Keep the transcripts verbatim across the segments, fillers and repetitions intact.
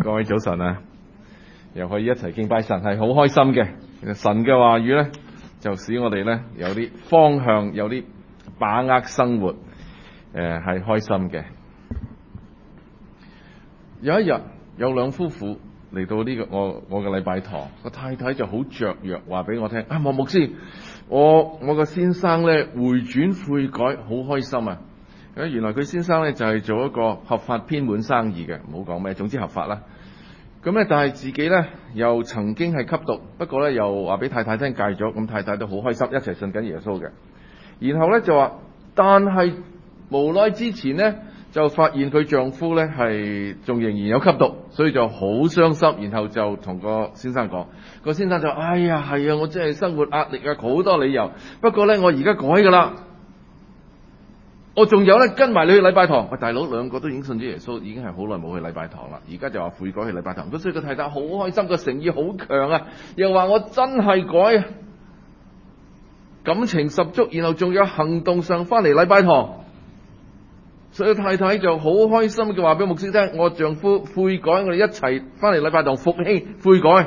各位早晨啊，又可以一齊敬拜神，係好開心嘅。神嘅話語咧，就使我哋咧有啲方向，有啲把握生活，誒、呃、係開心嘅。有一日有兩夫婦嚟到呢、這個我我嘅禮拜堂，個太太就好雀躍，話俾我聽：啊，莫牧師，我我個先生咧回轉悔改，好開心啊！原來佢先生咧就係做一個合法偏門生意嘅，唔好講咩，總之合法啦。咁咧，但係自己咧又曾經係吸毒，不過咧又話俾太太聽戒咗，咁太太都好開心，一齊信緊耶穌嘅。然後咧就話，但係無奈之前咧就發現佢丈夫咧係仲仍然有吸毒，所以就好傷心。然後就同個先生講，個先生就話：哎呀，係啊，我真係生活壓力啊，好多理由。不過咧，我而家改噶啦。我仲有咧，跟埋你去禮拜堂。喂，大佬，兩個都已經信咗耶穌，已經係好耐冇去禮拜堂啦。而家就話悔改去禮拜堂，咁所以個太太好開心，個誠意好強啊！又話我真係改，感情十足，然後仲有行動上翻嚟禮拜堂。所以太太就好開心嘅話俾牧師聽：我丈夫悔改，我哋一齊翻嚟禮拜堂復興悔改。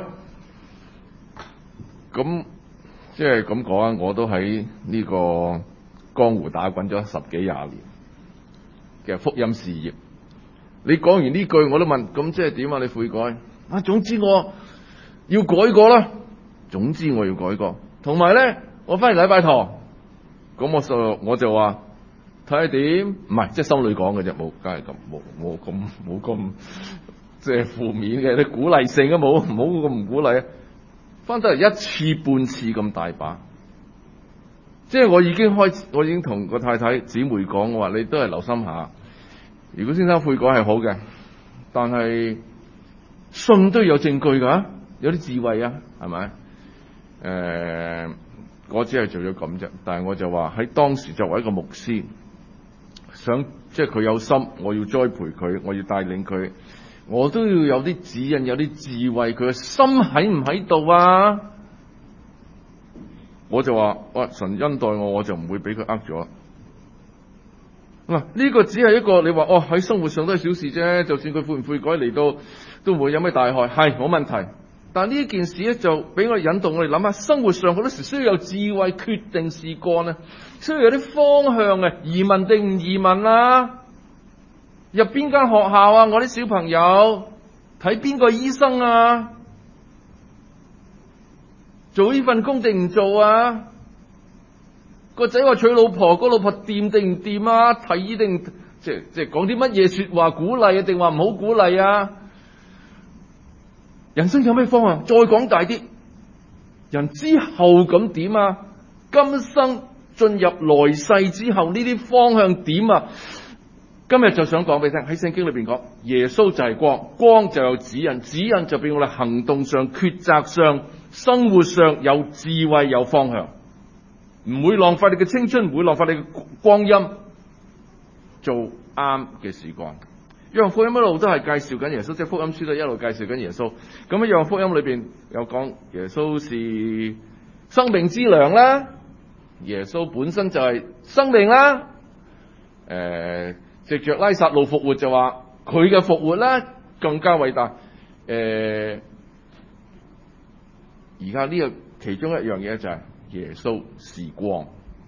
咁即係咁講啊，我都喺呢個江湖打滾咗十幾廿年嘅福音事業，你講完呢句我都問，咁即係點啊？你悔改啊？總之我要改過啦，總之我要改過。同埋咧，我翻嚟禮拜堂，咁我就我就話睇下點，唔係即係心裏講嘅啫，冇梗係咁冇冇咁冇咁即係負面嘅，你鼓勵性啊，冇唔好咁唔鼓勵啊，翻得嚟一次半次咁大把。即係我已經開始，我已經同個太太姊妹講，我話你都係留心下。如果先生悔改係好嘅，但係信都有證據㗎，有啲智慧啊，係咪？誒、呃，我只係做咗咁啫。但係我就話喺當時作為一個牧師，想即係佢有心，我要栽培佢，我要帶領佢，我都要有啲指引，有啲智慧。佢嘅心喺唔喺度啊？我就話：哇！神恩待我，我就唔會俾佢呃咗。嗱，呢個只係一個你話哦，喺生活上都係小事啫。就算佢悔唔悔改嚟到，都唔會有咩大害，係冇問題。但係呢件事咧，就俾我哋引導我哋諗下，生活上好多時需要有智慧決定事幹啊，需要有啲方向啊，移民定唔移民啊？入邊間學校啊？我啲小朋友睇邊個醫生啊？做呢份工定唔做啊？個仔話娶老婆，個老婆掂定唔掂啊？提議定即係即係講啲乜嘢說話鼓勵啊？定話唔好鼓勵啊？人生有咩方向？再講大啲，人之後咁點啊？今生進入來世之後呢啲方向點啊？今日就想講俾你聽，喺聖經裏邊講，耶穌就係光，光就有指引，指引就俾我哋行動上、抉擇上、生活上有智慧、有方向，唔會浪費你嘅青春，唔會浪費你嘅光陰，做啱嘅事幹。約翰福音一路都係介紹緊耶穌，即係福音書都一路介紹緊耶穌。咁喺約翰福音裏邊有講耶穌是生命之糧啦，耶穌本身就係生命啦。誒、呃。藉着拉撒路復活就話佢嘅復活咧更加偉大。誒、呃，而家呢個其中一樣嘢就係耶穌是光，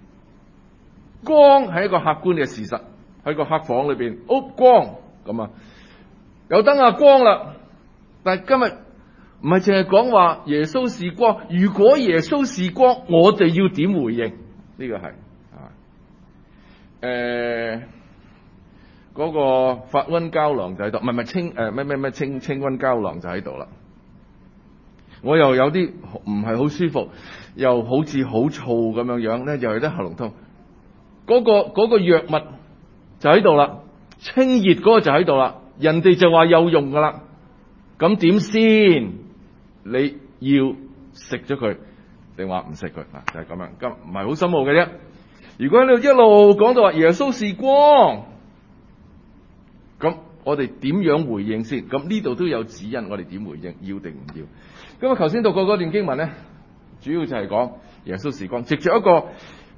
光係一個客觀嘅事實，喺個黑房裏邊，哦光咁啊，有燈啊光啦。但係今日唔係淨係講話耶穌是光，如果耶穌是光，我哋要點回應？呢、這個係啊，誒、呃。嗰個發溫膠囊就喺度，唔係唔係清誒咩咩咩清清溫膠囊就喺度啦。我又有啲唔係好舒服，又好似好燥咁樣樣咧，又有啲喉嚨痛。嗰個嗰個藥物就喺度啦，清熱嗰個就喺度啦。人哋就話有用噶啦，咁點先？你要食咗佢定話唔食佢嗱？就係咁樣，咁唔係好深奧嘅啫。如果你一路講到話耶穌是光，咁我哋點樣回應先？咁呢度都有指引，我哋點回應，要定唔要？咁啊，頭先讀過嗰段經文咧，主要就係講耶穌是光，藉着一個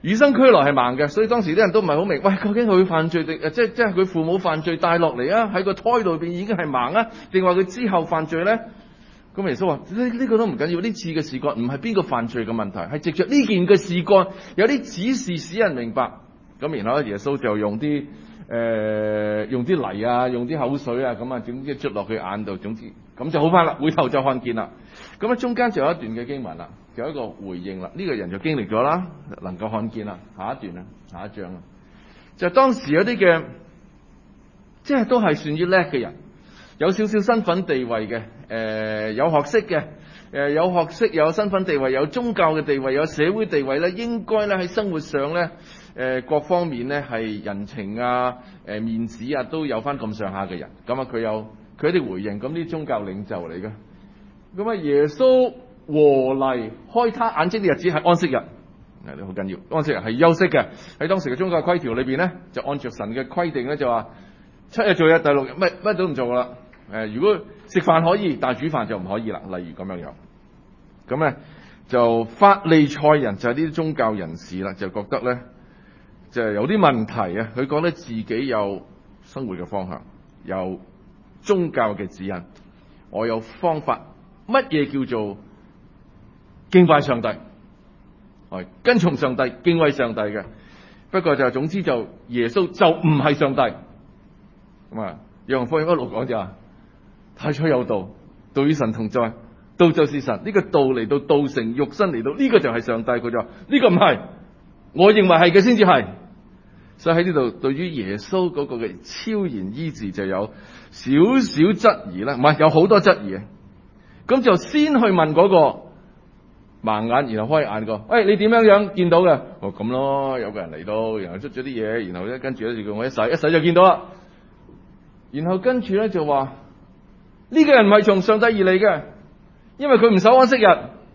與生俱來係盲嘅，所以當時啲人都唔係好明，喂，究竟佢犯罪定誒，即係即係佢父母犯罪帶落嚟啊？喺個胎裏邊已經係盲啊？定話佢之後犯罪咧？咁耶穌話呢呢個都唔緊要，呢次嘅事幹唔係邊個犯罪嘅問題，係藉着呢件嘅事幹有啲指示使人明白。咁然後咧，耶穌就用啲誒、呃、用啲泥啊，用啲口水啊，咁啊，總之捽落佢眼度，總之咁就好翻啦，回頭就看見啦。咁啊，中間就有一段嘅經文啦。有一個回應啦，呢、這個人就經歷咗啦，能夠看見啦。下一段啦，下一章啦，就當時有啲嘅，即係都係算於叻嘅人，有少少身份地位嘅，誒、呃、有學識嘅，誒、呃、有學識有身份地位，有宗教嘅地位，有社會地位咧，應該咧喺生活上咧，誒、呃、各方面咧係人情啊，誒、呃、面子啊都有翻咁上下嘅人。咁啊，佢有佢啲回應，咁啲宗教領袖嚟嘅。咁啊，耶穌和泥開他眼睛嘅日子係安息日，誒，好緊要。安息日係休息嘅，喺當時嘅宗教規條裏邊咧，就按照神嘅規定咧，就話七日做日，第六日乜乜都唔做噶啦。誒，如果食飯可以，但係煮飯就唔可以啦。例如咁樣樣，咁咧就法利賽人就係呢啲宗教人士啦，就覺得咧就係有啲問題啊。佢覺得自己有生活嘅方向，有宗教嘅指引，我有方法，乜嘢叫做敬拜上帝，係跟從上帝、敬畏上帝嘅。不過就總之就耶穌就唔係上帝咁啊。約翰福音一路講就話，太初有道，道與神同在，道就是神。呢、這個道嚟到，道成肉身嚟到，呢、這個就係上帝。佢就話呢個唔係，我認為係嘅先至係。所以喺呢度對於耶穌嗰個嘅超然醫治就有少少質疑啦，唔係有好多質疑嘅。咁就先去問嗰個盲眼，然後開眼個，喂，你點樣樣見到嘅？哦，咁咯，有個人嚟到，然後捽咗啲嘢，然後咧跟住咧就叫我一洗，一洗就見到啦。然後跟住咧就話呢個人唔係從上帝而嚟嘅，因為佢唔守安息日。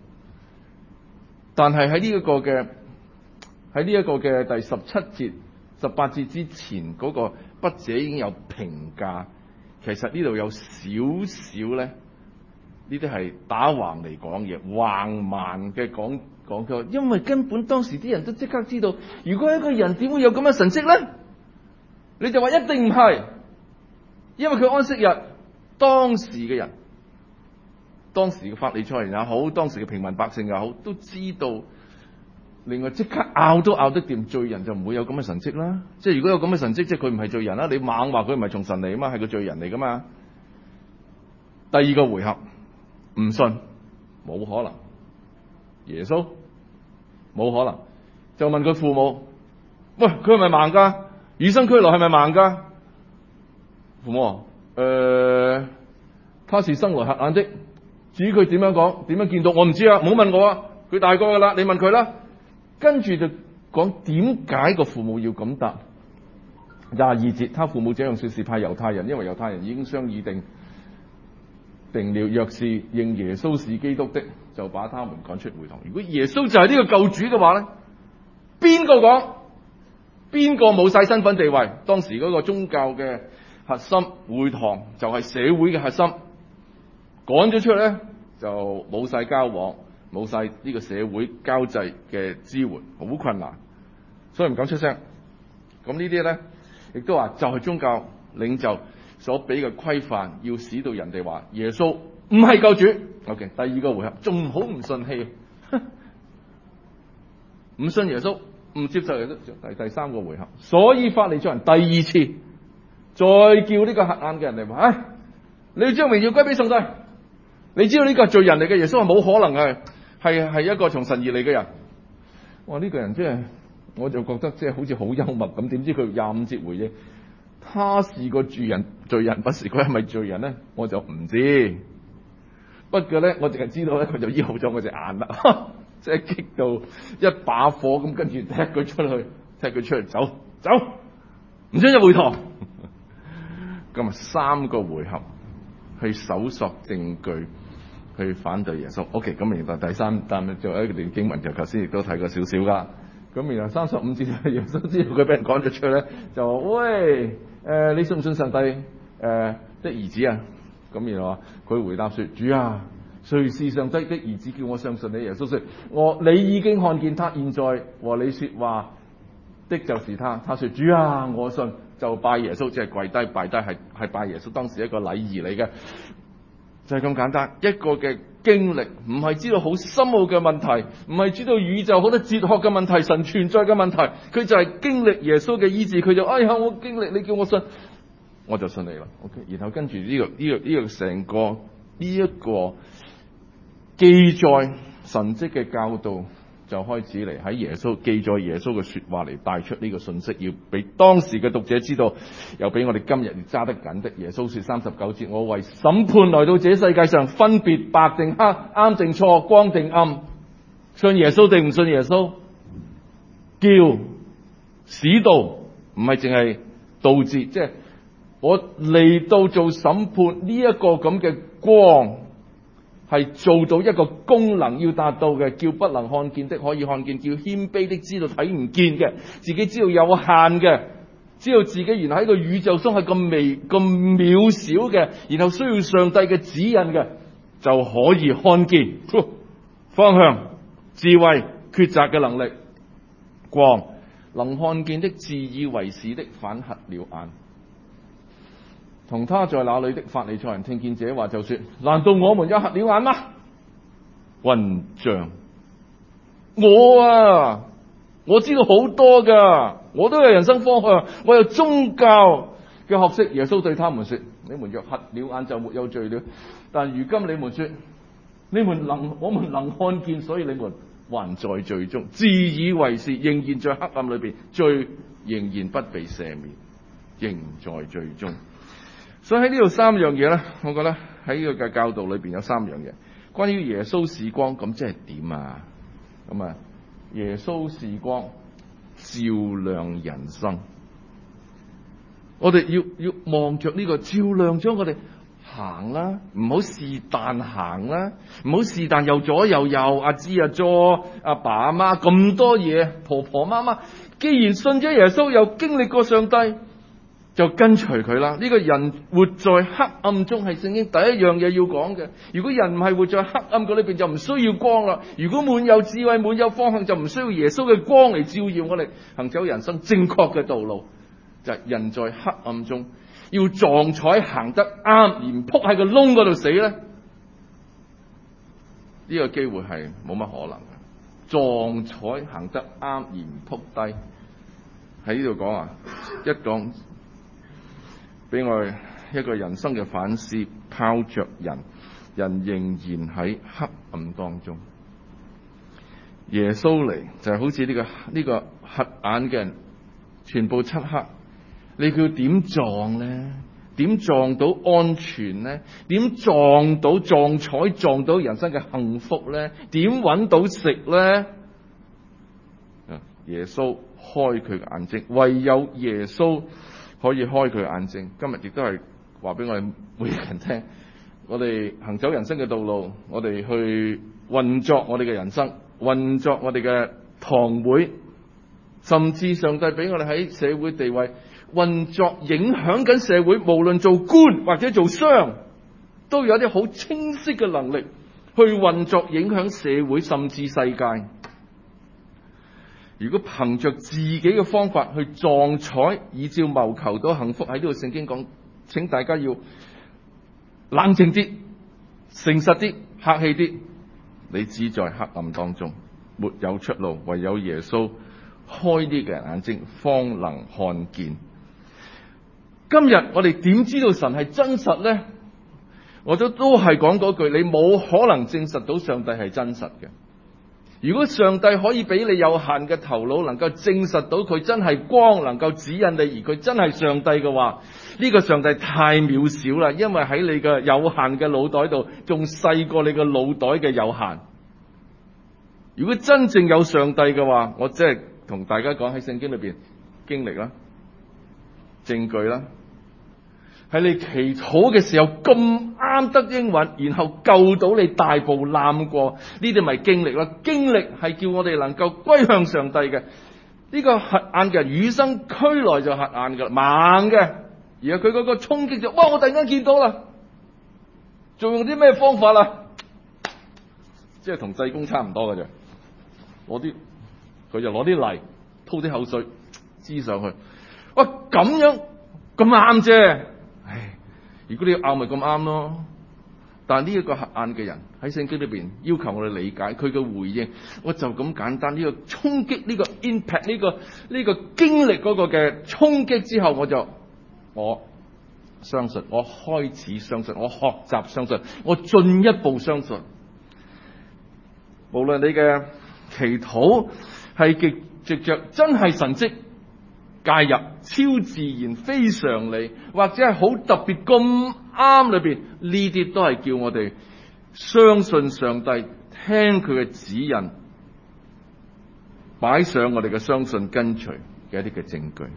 但係喺呢一個嘅喺呢一個嘅第十七節、十八節之前嗰個筆者已經有評價，其實呢度有少少咧。呢啲係打橫嚟講嘢，橫蠻嘅講講佢，因為根本當時啲人都即刻知道，如果一個人點會有咁嘅神蹟咧？你就話一定唔係，因為佢安息日，當時嘅人，當時嘅法利賽人也好，當時嘅平民百姓也好，都知道。另外即刻拗都拗得掂，罪人就唔會有咁嘅神蹟啦。即係如果有咁嘅神蹟，即係佢唔係罪人啦。你猛話佢唔係從神嚟啊嘛，係個罪人嚟噶嘛。第二個回合。唔信，冇可能。耶穌冇可能，就問佢父母：喂，佢係咪盲噶？與生俱來係咪盲噶？父母話：誒、呃，他是生來瞎眼的。至於佢點樣講，點樣見到，我唔知啊，唔好問我啊。佢大個噶啦，你問佢啦。跟住就講點解個父母要咁答。廿二節，他父母這樣說是怕猶太人，因為猶太人已經商議定。定了，若是認耶穌是基督的，就把他們趕出會堂。如果耶穌就係呢個救主嘅話咧，邊個講？邊個冇晒身份地位？當時嗰個宗教嘅核心會堂就係社會嘅核心，趕咗出去咧就冇晒交往，冇晒呢個社會交際嘅支援，好困難，所以唔敢出聲。咁呢啲咧亦都話就係宗教領袖所俾嘅規範，要使到人哋話耶穌唔係救主。OK， 第二個回合仲好唔順氣，唔信耶穌，唔接受耶穌。第第三個回合，所以法利賽人第二次再叫呢個瞎眼嘅人嚟話：唉，你要將榮耀歸俾上帝。你知道呢個係罪人嚟嘅，耶穌係冇可能嘅，係係一個從神而嚟嘅人。哇！呢、這個人即係，我就覺得即係好似好幽默咁。點知佢廿五節回應？他是個罪人，罪人不是，佢係咪罪人咧？我就唔知。不過咧，我淨係知道咧，佢就醫好咗我隻眼啦。即係激到一把火咁，跟住踢佢出去，踢佢出去走走，唔准入會堂。咁啊，三個回合去搜索證據，去反對耶穌。OK，咁明白第三，但係仲有一段經文就頭先亦都睇過少少噶。咁然後三十五節耶穌知道佢俾人趕咗出去咧，就話：喂，誒、呃，你信唔信上帝誒的兒子啊？咁然後話佢回答說：主啊， 誰是上帝的兒子？叫我相信你。耶穌說：我你已經看見他，現在和你說話的就是他。他說：主啊，我信。就拜耶穌，即係跪低拜低，係係拜耶穌，當時一個禮儀嚟嘅，就係咁簡單。一個嘅經歷，唔係知道好深奧嘅問題，唔係知道宇宙好多哲學嘅問題、神存在嘅問題，佢就係經歷耶穌嘅醫治，佢就哎呀，我經歷，你叫我信，我就信你啦。OK， 然後跟住呢個呢個呢個成個呢一個記載神蹟嘅教導就開始嚟喺耶穌記載耶穌嘅說話嚟帶出呢個信息，要俾當時嘅讀者知道，又俾我哋今日揸得緊的。耶穌說三十九節：我為審判來到這世界上，分別白定黑、啱定錯、光定暗。信耶穌定唔信耶穌？叫使道，唔係淨係導致，即係我嚟到做審判呢一個咁嘅光，係做到一個功能要達到嘅，叫不能看見的可以看見，叫謙卑的知道睇唔見嘅，自己知道有限嘅，知道自己原來喺個宇宙中係咁微咁渺小嘅，然後需要上帝嘅指引嘅，就可以看見方向、智慧、抉擇嘅能力。光能看見的自以為是的反瞎了眼。同他在那裏的法利賽人聽見這話，就說：難道我們也瞎了眼嗎？混帳！我啊，我知道好多噶，我都有人生方向，我有宗教嘅學識。耶穌對他們說：你們若瞎了眼，就沒有罪了。但如今你們說，你們能，我們能看見，所以你們還在罪中，自以為是，仍然在黑暗裏邊，罪仍然不被赦免，仍在罪中。所以喺呢度三樣嘢咧，我覺得喺呢個嘅教導裏邊有三樣嘢。關於耶穌是光，咁即係點啊？咁啊，耶穌是光，照亮人生。我哋要要望着呢個照亮咗我哋行啦，唔好是但行啦，唔好是但又左又右，阿支阿左，阿爸阿媽咁多嘢，婆婆媽媽，既然信咗耶穌，又經歷過上帝，就跟隨佢啦。呢個人活在黑暗中係聖經第一樣嘢要講嘅。如果人唔係活在黑暗嗰裏邊，就唔需要光啦。如果滿有智慧、滿有方向，就唔需要耶穌嘅光嚟照耀我哋行走人生正確嘅道路。就係人在黑暗中要撞彩行得啱，而唔撲喺個窿嗰度死咧，呢、這個機會係冇乜可能嘅。撞彩行得啱而唔撲低，喺呢度講啊，一講。俾我一個人生嘅反思，拋着人，人仍然喺黑暗當中。耶穌嚟就係好似呢個呢個瞎眼嘅人，全部漆黑，你叫點撞呢？點撞到安全呢？點撞到撞彩撞到人生嘅幸福呢？點揾到食呢？耶穌開佢嘅眼睛，唯有耶穌可以開佢眼睛。今日亦都係話俾我哋每個人聽，我哋行走人生嘅道路，我哋去運作我哋嘅人生，運作我哋嘅堂會，甚至上帝俾我哋喺社會地位運作影響緊社會，無論做官或者做商，都有一啲好清晰嘅能力去運作影響社會甚至世界。如果憑着自己嘅方法去撞彩，以照謀求到幸福，喺呢度聖經講，請大家要冷靜啲、誠實啲、客氣啲。你只在黑暗當中，沒有出路，唯有耶穌開呢個人眼睛，方能看見。今日我哋點知道神係真實呢？我都都係講嗰句，你冇可能證實到上帝係真實嘅。如果上帝可以俾你有限嘅頭腦，能夠證實到佢真係光，能夠指引你，而佢真係上帝嘅話，呢個上帝太渺小啦，因為喺你嘅有限嘅腦袋度，仲細過你嘅腦袋嘅有限。如果真正有上帝嘅話，我即係同大家講喺聖經裏邊經歷啦、證據啦，喺你祈禱嘅時候咁啱得應允，然後救到你大步攬過，呢啲咪經歷啦。經歷係叫我哋能夠歸向上帝嘅。呢個瞎眼嘅人與生俱來就瞎眼噶，盲嘅，而佢嗰個衝擊就，哇！我突然間見到啦，仲用啲咩方法啦？ 即係同濟公差唔多嘅啫。攞啲佢就攞啲泥吐啲口水滋上去。哇，咁樣咁啱啫。唉，如果你要拗咪咁啱咯。但係呢一個瞎眼嘅人喺聖經裏邊要求我哋理解佢嘅回應，我就咁簡單呢、這個衝擊呢、這個 impact 呢、這個呢、這個經歷嗰個嘅衝擊之後，我就我相信，我開始相信，我學習相信，我進一步相信，無論你嘅祈禱係極藉着真係神蹟介入、超自然、非常理，或者係好特別咁啱裏邊，呢啲都係叫我哋相信上帝，聽佢嘅指引，擺上我哋嘅相信跟隨嘅一啲嘅證據。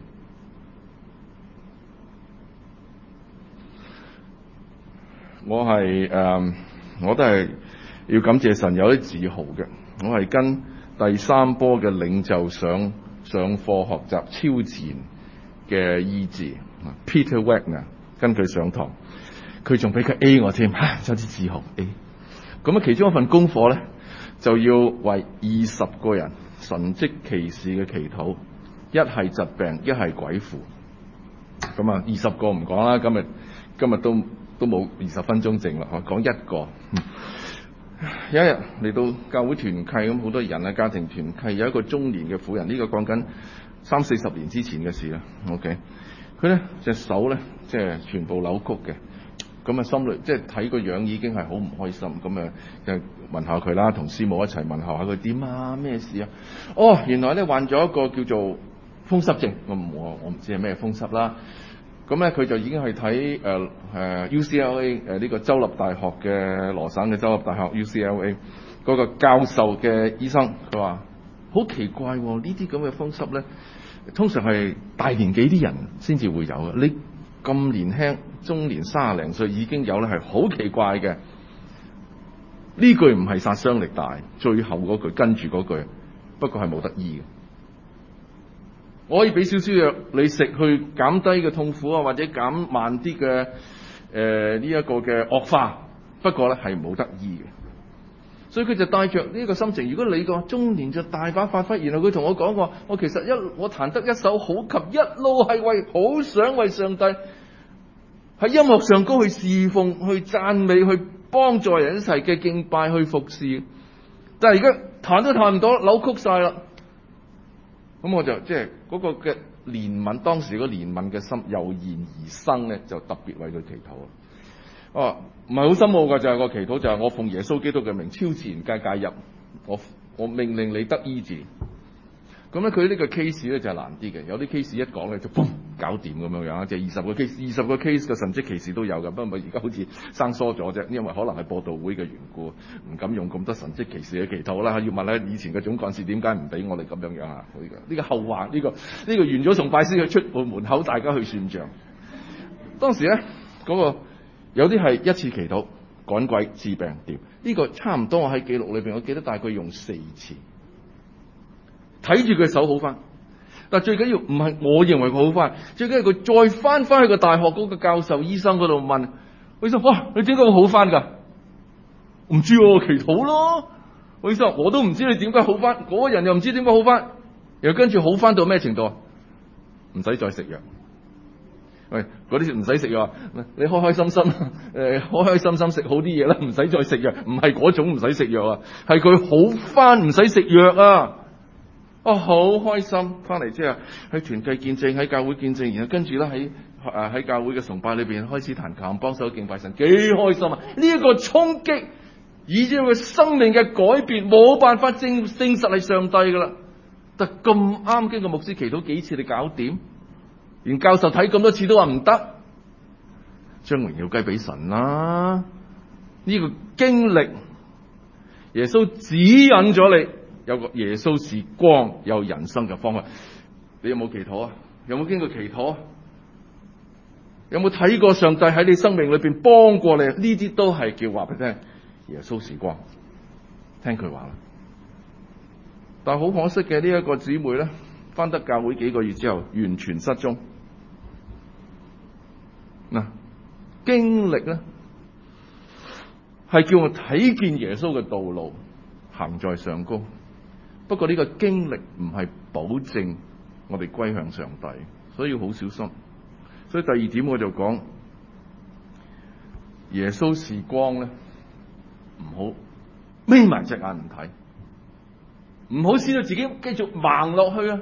我係誒、呃，我都係要感謝神，有啲自豪嘅。我係跟第三波嘅領袖上上課學習超自然嘅醫治 ，Peter Wagner 跟佢上堂，佢仲俾佢 A 我添，有啲自豪 A。咁啊，其中一份功課咧，就要為二十個人神蹟奇事嘅祈禱，一係疾病，一係鬼附。咁啊，二十個唔講啦，今日今日都都冇二十分鐘剩啦，講一個。有一日嚟到教會團契，咁好多人啊，家庭團契有一個中年嘅婦人，呢、這個講緊三四十年之前嘅事啦。OK，佢咧隻手咧即係全部扭曲嘅，咁啊心裏即係睇個樣已經係好唔開心，咁啊就問下佢啦，同師母一齊問候下佢點啊，咩事啊？哦，原來咧患咗一個叫做風濕症，我我我唔知係咩風濕啦。咁咧佢就已經去睇誒誒 U C L A 誒呢個州立大學嘅羅省嘅州立大學 U C L A 嗰個教授嘅醫生，佢話好奇怪喎、哦，呢啲咁嘅風濕咧，通常係大年紀啲人先至會有嘅，你咁年輕，中年三十零歲已經有咧，係好奇怪嘅。呢句唔係殺傷力大，最後嗰句跟住嗰句，不過係冇得醫嘅。我可以俾少少藥你食去減低嘅痛苦啊，或者減慢啲嘅誒呢一個嘅惡化，不過咧係冇得醫嘅。所以佢就帶着呢個心情，如果你個中年就大把發揮，然後佢同我講過，我其實一我彈得一手好琴，一路係為好想為上帝喺音樂上高去侍奉、去讚美、去幫助人一齊嘅敬拜、去服侍，但係而家彈都彈唔到，扭曲晒啦。咁我就即係嗰個嘅憐憫，當時嗰憐憫嘅心油然而生咧，就特別為佢祈禱。哦，唔係好深奧㗎，就係、是、個祈禱就係、是、我奉耶穌基督嘅名，超自然界介入，我我命令你得醫治。咁咧佢呢個 case 咧就係難啲嘅，有啲 case 一講咧就嘣搞掂咁樣樣，即係二十個 case， 二十個 case 嘅神蹟奇事都有嘅，不過而家好似生疏咗啫，因為可能係播道會嘅緣故，唔敢用咁多神蹟奇事嘅祈禱啦。要問下以前嘅總幹事點解唔俾我哋咁樣樣啊？呢、這個呢、這個後話，呢、這個呢、這個完咗崇拜先去出門門口，大家去算賬。當時咧嗰、那個有啲係一次祈禱趕鬼治病掂，呢、這個差唔多我喺記錄裏邊，我記得大概用四次。睇住佢手好翻，但係最緊要唔係我認為佢好翻，最緊要佢再翻翻去個大學嗰個教授醫生嗰度問，醫生，哇，你點解會好翻噶？唔知喎，祈禱咯。醫生，我都唔知你點解好翻，嗰個人又唔知點解好翻，又跟住好翻到咩程度？唔使再食藥。喂，嗰啲唔使食藥，你開開心心，誒、呃，開開心心食好啲嘢啦，唔使再食藥。唔係嗰種唔使食藥啊，係佢好翻唔使食藥啊。哦，好開心！翻嚟之後喺團契見證，喺教會見證，然後跟住咧喺誒喺教會嘅崇拜裏邊開始彈琴，幫手敬拜神，幾開心啊！呢、這、一個衝擊，以至佢生命嘅改變，冇辦法證證實係上帝噶啦。但咁啱經過牧師祈禱幾次，你搞掂？連教授睇咁多次都話唔得，將榮耀歸俾神啦！呢、這個經歷，耶穌指引咗你。有個耶穌是光，有人生嘅方向。你有冇祈禱啊？有冇經過祈禱啊？有冇睇過上帝喺你生命裏邊幫過你？呢啲都係叫話俾你聽，耶穌是光。聽佢話啦。但係好可惜嘅，呢一個姊妹咧，返得教會幾個月之後，完全失蹤。嗱，經歷咧係叫我睇見耶穌嘅道路。 行在上高。不過呢個經歷唔係保證我哋歸向上帝，所以要好小心。所以第二點我就講耶穌是光咧，唔好眯埋隻眼唔睇，唔好使到自己繼續盲落去啊！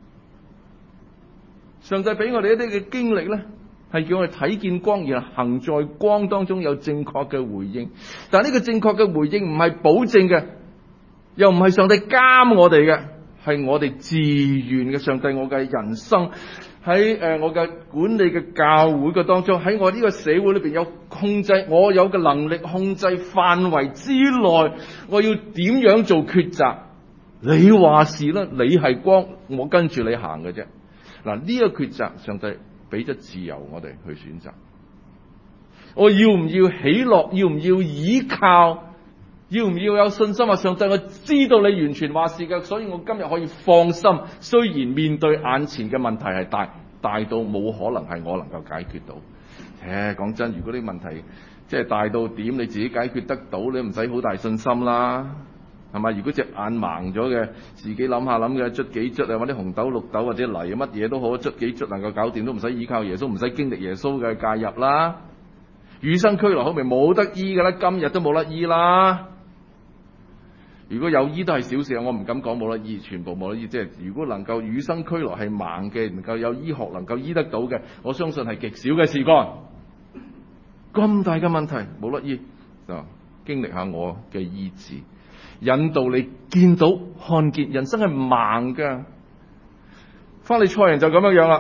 上帝俾我哋一啲嘅經歷咧，係叫我哋睇見光，然後行在光當中有正確嘅回應。但係呢個正確嘅回應唔係保證嘅，又唔係上帝監我哋嘅，係我哋自願嘅。上帝，我嘅人生喺誒我嘅管理嘅教會嘅當中，喺我呢個社會裏邊有控制，我有嘅能力控制範圍之內，我要點樣做抉擇？你話事啦，你係光，我跟住你行嘅啫。嗱，呢個抉擇，上帝俾咗自由我哋去選擇。我要唔要喜樂？要唔要依靠？要唔要有信心啊？上帝，我知道你完全話事嘅，所以我今日可以放心。雖然面對眼前嘅問題係大，大到冇可能係我能夠解決到。誒，講真，如果啲問題即係大到點，你自己解決得到，你唔使好大信心啦。係咪？如果隻眼盲咗嘅，自己諗下諗嘅，捽幾捽啊，或者紅豆綠豆或者泥乜嘢都好，捽幾捽能夠搞掂，都唔使依靠耶穌，唔使經歷耶穌嘅介入啦。與生俱來好明冇得醫㗎啦，今日都冇得醫啦。如果有醫都係小事，我唔敢講冇得醫，全部冇得醫。即係如果能夠與生俱來係盲嘅，能夠有醫學能夠醫得到嘅，我相信係極少嘅事幹。咁大嘅問題冇得醫，就經歷下我嘅醫治。引導你見到看見，人生係盲噶。法利賽人就咁樣樣啦。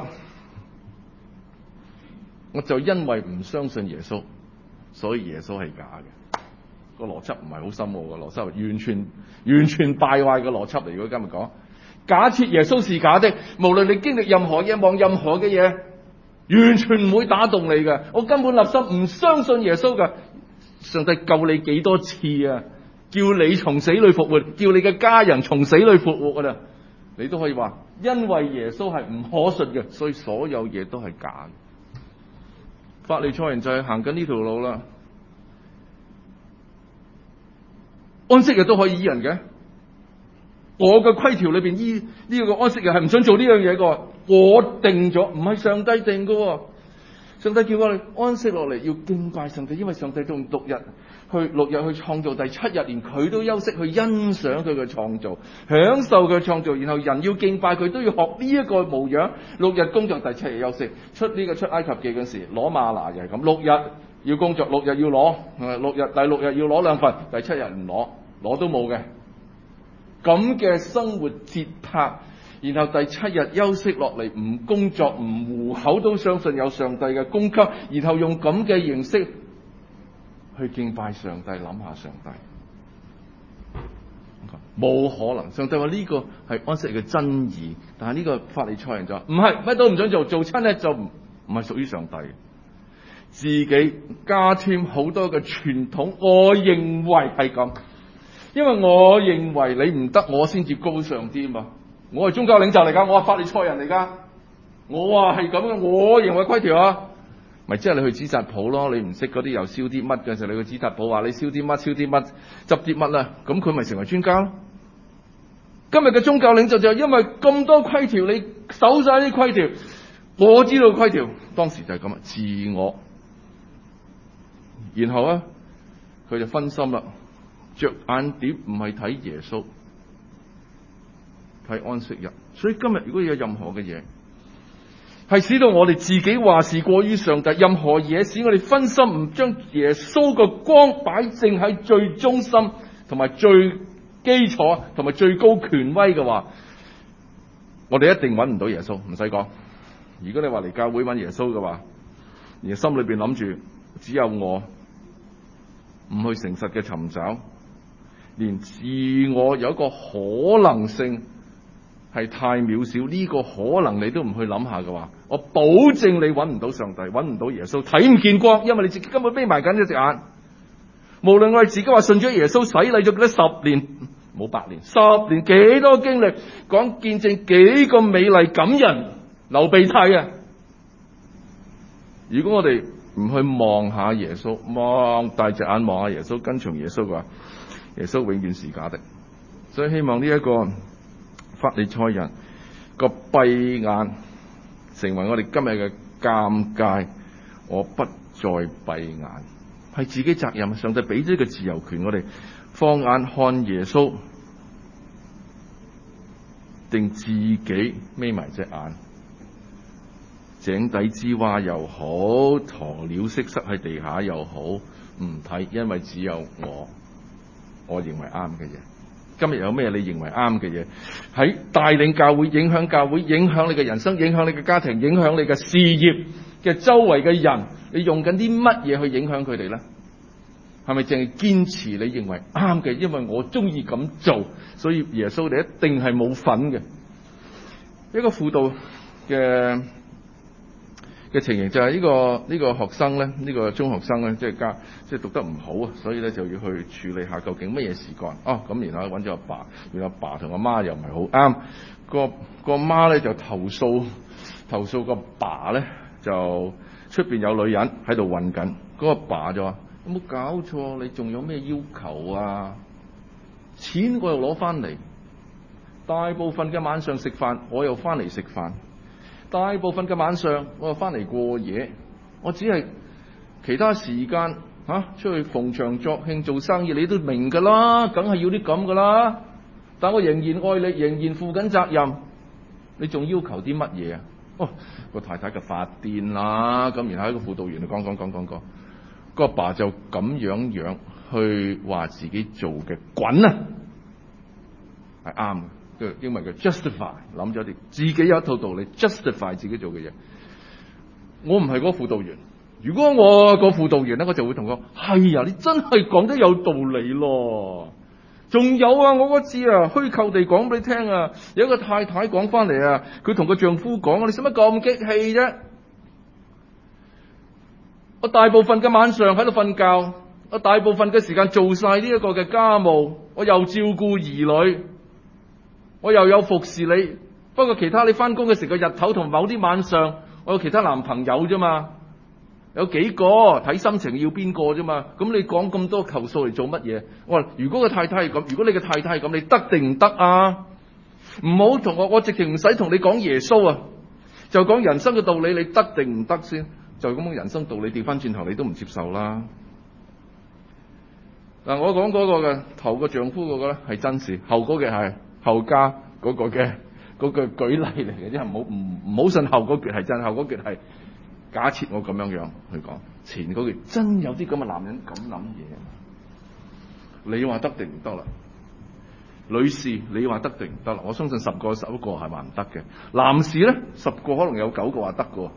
我就因為唔相信耶穌，所以耶穌係假嘅。個邏輯唔係好深奧嘅邏輯，完全完全敗壞嘅邏輯嚟。如果今日講，假設耶穌是假的，無論你經歷任何嘢，望任何嘅嘢，完全唔會打動你嘅。我根本立心唔相信耶穌嘅。上帝救你幾多次啊？叫你從死裏復活，叫你嘅家人從死裏復活㗎啦，你都可以話，因為耶穌係唔可信嘅，所以所有嘢都係假嘅。法利賽人就係行緊呢條路啦。安息日都可以醫人嘅，我嘅規條裏邊醫呢個安息日係唔准做呢樣嘢嘅，我定咗，唔係上帝定嘅。上帝叫我哋安息落嚟，要敬拜上帝，因為上帝用六日去六日去創造，第七日連佢都休息，去欣賞佢嘅創造，享受佢嘅創造。然後人要敬拜佢，都要學呢一個模樣。六日工作，第七日休息。出呢個出埃及記嗰時攞嗎哪又係咁，六日要工作，六日要攞，六日第六日要攞兩份，第七日唔攞，攞都冇嘅。咁嘅生活節拍。然後第七日休息落嚟，唔工作唔糊口，都相信有上帝嘅供給，然後用咁嘅形式去敬拜上帝，諗下上帝，冇可能。上帝話呢個係安息日嘅真義，但係呢個法利賽人就話唔係，乜都唔准做，做親咧就唔唔係屬於上帝，自己加添好多嘅傳統，我認為係咁，因為我認為你唔得，我先至高尚啲嘛。我係宗教領袖嚟噶，我係法利賽人嚟噶，我話係咁嘅，我認為規條啊，咪即係你去紙紮鋪咯，你唔識嗰啲又燒啲乜嘅時候，你去紙紮鋪話你燒啲乜燒啲乜執啲乜啦，咁佢咪成為專家咯。今日嘅宗教領袖就係因為咁多規條，你守晒啲規條，我知道規條，當時就係咁啊，自我，然後啊，佢就分心啦，着眼點唔係睇耶穌。係安息日，所以今日如果有任何嘅嘢，係使到我哋自己話事過於上帝，任何嘢使我哋分心，唔將耶穌嘅光擺正喺最中心，同埋最基礎，同埋最高權威嘅話，我哋一定揾唔到耶穌，唔使講。如果你話嚟教會揾耶穌嘅話，而心裏邊諗住只有我，唔去誠實嘅尋找，連自我有一個可能性係太渺小，呢、這個可能你都唔去諗下嘅話，我保證你揾唔到上帝，揾唔到耶穌，睇唔見光，因為你自己根本眯埋緊一隻眼。無論我哋自己話信咗耶穌，洗禮咗幾多十年，冇八年，十年幾多經歷，講見證幾個美麗感人，流鼻涕啊！如果我哋唔去望下耶穌，望大隻眼望下耶穌，跟從耶穌嘅話，耶穌永遠是假的。 所以希望呢一個法利賽人個閉眼成為我哋今日嘅鑑戒，我不再閉眼，係自己責任。上帝俾咗呢個自由權我哋，放眼看耶穌，定自己眯埋隻眼。井底之蛙又好，鴕鳥識塞喺地下又好，唔睇，因為只有我，我認為啱嘅嘢。今日有咩你認為啱嘅嘢？喺帶領教會、影響教會、影響你嘅人生、影響你嘅家庭、影響你嘅事業嘅周圍嘅人，你用緊啲乜嘢去影響佢哋咧？係咪淨係堅持你認為啱嘅？因為我中意咁做，所以耶穌你一定係冇份嘅。一個輔導嘅嘅情形就係呢個呢個學生咧，呢個中學生咧，即係家即係讀得唔好啊，所以咧就要去處理下究竟乜嘢事幹哦。咁然後揾咗阿爸，原來阿爸同阿媽又唔係好啱，個個媽咧就投訴投訴個爸咧就出邊有女人喺度混緊，嗰個爸就話：有冇搞錯？你仲有咩要求啊？錢我又攞翻嚟，大部分嘅晚上食飯我又翻嚟食飯。大部分嘅晚上我又翻嚟過夜，我只係其他時間吓、啊、出去逢場作興做生意，你都明噶啦，梗係要啲咁噶啦。但我仍然愛你，仍然負緊責任，你仲要求啲乜嘢啊？哦，個太太就發癲啦，咁然後一個輔導員就講講講講講，個阿爸就咁樣樣去話自己做嘅滾啊，係啱嘅。英文叫 justify， 諗咗啲自己有一套道理 justify 自己做嘅嘢。我唔係嗰個輔導員，如果我個輔導員咧，我就會同佢講：係啊，你真係講得有道理咯。仲有啊，我嗰次啊虛構地講俾你聽啊，有一個太太講翻嚟啊，佢同個丈夫講：你使乜咁激氣啫？我大部分嘅晚上喺度瞓覺，我大部分嘅時間做晒呢一個嘅家務，我又照顧兒女。我又有服侍你，不過其他你翻工嘅時候日頭同某啲晚上，我有其他男朋友啫嘛，有幾個睇心情要邊個啫嘛。咁你講咁多求數嚟做乜嘢？我話如果個太太係咁，如果你嘅太太係咁，你得定唔得啊？唔好同我，我直情唔使同你講耶穌啊，就講人生嘅道理，你得定唔得先？就咁人生道理調翻轉頭，你都唔接受啦。嗱，我講嗰個嘅頭個丈夫嗰個咧係真事，後嗰嘅係後家嗰個嘅嗰個舉例嚟嘅，即係唔好唔唔好信後嗰橛係真，後嗰橛係假設我咁樣樣去講，前嗰橛真有啲咁嘅男人咁諗嘢，你話得定唔得啦？女士，你話得定唔得啦？我相信十個十一個係話唔得嘅，男士咧十個可能有九個話得嘅。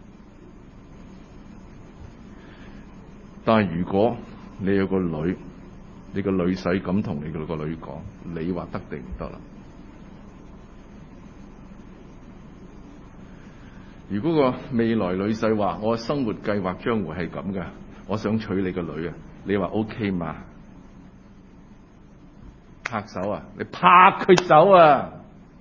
但係如果你有個女，你個女婿咁同你個女講，你話得定唔得啦？如果個未來女婿話我嘅生活計劃將會係咁嘅，我想娶你個女啊，你話 OK 嘛？拍手啊！你拍佢走啊！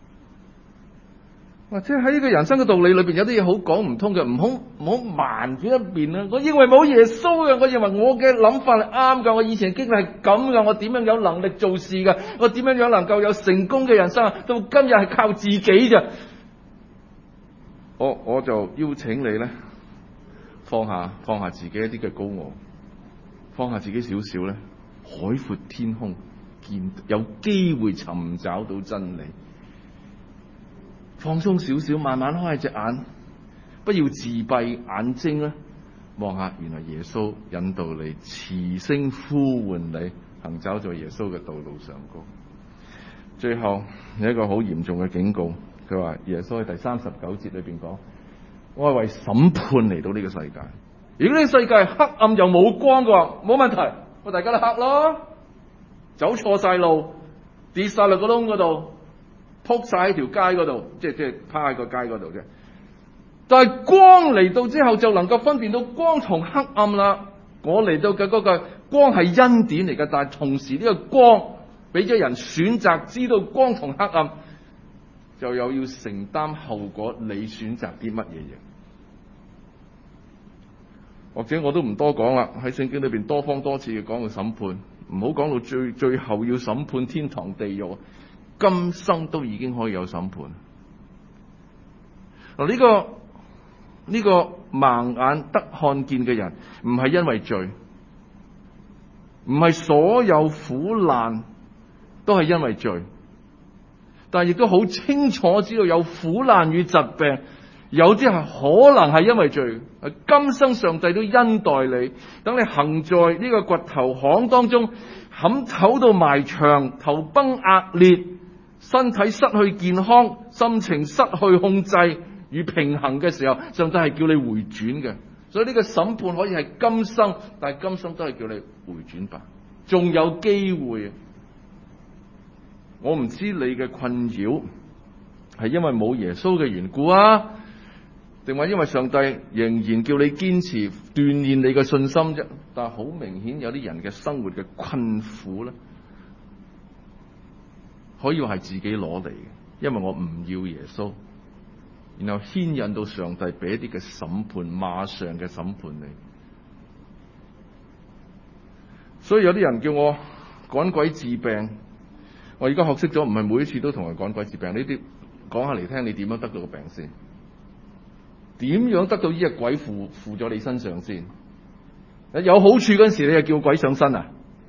或者喺呢個人生嘅道理裏邊，有啲嘢好講唔通嘅，唔好唔好盲住一邊啊！我認為冇耶穌嘅，我認為我嘅諗法係啱噶，我以前經歷係咁噶，我點樣有能力做事噶？我點樣樣能夠有成功嘅人生啊？到今日係靠自己咋？我我就邀請你咧，放下放下自己一啲嘅高傲，放下自己少少咧，海闊天空，見有機會尋找到真理。放鬆少少，慢慢開隻眼，不要自閉眼睛咧，望下原來耶穌引導你，慈聲呼喚你，行走在耶穌嘅道路上高。最後有一個好嚴重嘅警告，佢話耶穌喺第三十九節裏邊講：我係為審判嚟到呢個世界。如果呢個世界係黑暗又冇光嘅話，冇問題，我大家都黑咯，走錯晒路，跌晒落個窿嗰度。撲晒喺條街嗰度，即係即係趴喺個街嗰度啫。但係光嚟到之後，就能夠分辨到光同黑暗啦。我嚟到嘅嗰個光係恩典嚟嘅，但係同時呢個光俾咗人選擇，知道光同黑暗，就又要承擔後果。你選擇啲乜嘢嘢？或者我都唔多講啦。喺聖經裏邊多方多次嘅講到審判， 唔好講到最最後要審判天堂地獄，今生都已經可以有審判。嗱、這、呢個呢、這個盲眼得看見嘅人，唔係因為罪，唔係所有苦難都係因為罪，但係亦都好清楚知道有苦難與疾病，有啲係可能係因為罪。今生上帝都恩待你，等你行在呢個掘頭巷當中，冚頭到埋牆，頭崩額裂，身體失去健康，心情失去控制與平衡嘅時候，上帝係叫你回轉嘅。所以呢個審判可以係今生，但係今生都係叫你回轉吧，仲有機會。我唔知你嘅困擾係因為冇耶穌嘅緣故啊，定話因為上帝仍然叫你堅持鍛煉你嘅信心啫。但係好明顯有啲人嘅生活嘅困苦咧，可以話係自己攞嚟嘅，因為我唔要耶穌，然後牽引到上帝俾一啲嘅審判，馬上嘅審判你。所以有啲人叫我趕鬼治病，我而家學識咗，唔係每一次都同人趕鬼治病。呢啲講下嚟聽，你點樣得到個病先？點樣得到呢隻鬼附附咗你身上先？有好處嗰陣時，你就叫鬼上身啊？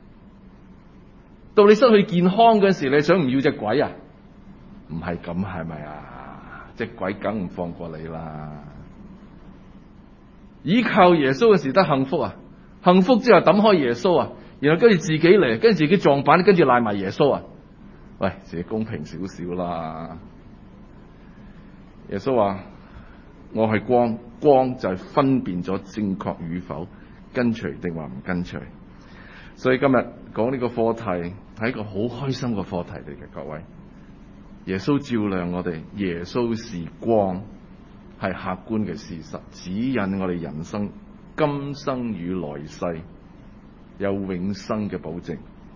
到你失去健康嗰陣時，你想唔要隻鬼啊？唔係咁，係咪啊？隻鬼梗唔放過你啦！依靠耶穌嘅時得幸福啊！幸福之後抌開耶穌啊，然後跟住自己嚟，跟住自己撞板，跟住賴埋耶穌啊！喂，自己公平少少啦！耶穌話：我係光，光就係分辨咗正確與否，跟隨定話唔跟隨。所以今日講呢個課題係一個好開心嘅課題嚟嘅，各位。耶穌照亮我哋，耶穌是光，係客觀嘅事實，指引我哋人生今生與來世有永生嘅保證，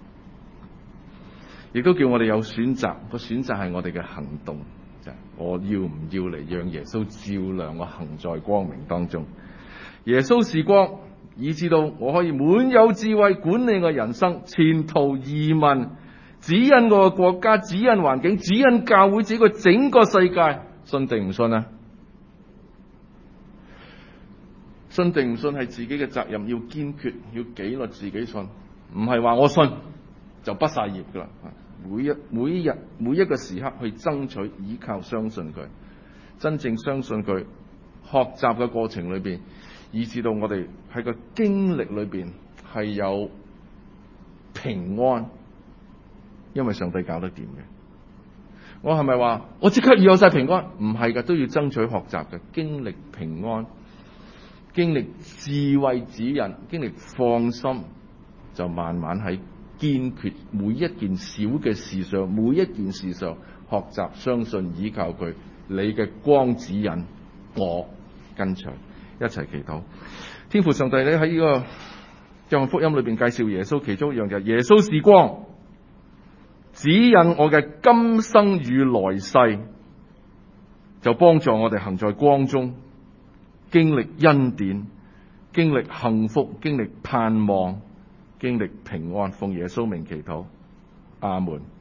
亦都叫我哋有選擇。個選擇係我哋嘅行動，就係我要唔要嚟讓耶穌照亮我，行在光明當中。耶穌是光，以致到我可以滿有智慧管理我人生，前途移民，指引我嘅國家，指引環境，指引教會，指個整個世界。信定唔信啊？信定唔信係自己嘅責任，要堅決，要紀律自己信，唔係話我信就畢晒業噶啦。每一每一日每一個時刻去爭取，依靠，相信佢，真正相信佢。學習嘅過程裏邊，以至到我哋喺個經歷裏邊係有平安，因為上帝搞得掂嘅。我係咪話我即刻要有晒平安？唔係噶，都要爭取學習嘅，經歷平安，經歷智慧指引，經歷放心，就慢慢喺堅決每一件小嘅事上，每一件事上學習相信依靠佢，你嘅光指引我跟隨，一齊祈禱。天父上帝咧，喺呢個約翰福音裏邊介紹耶穌，其中一樣就係耶穌是光，指引我嘅今生與來世，就幫助我哋行在光中，經歷恩典，經歷幸福，經歷盼望，經歷平安。奉耶穌名祈禱，阿門。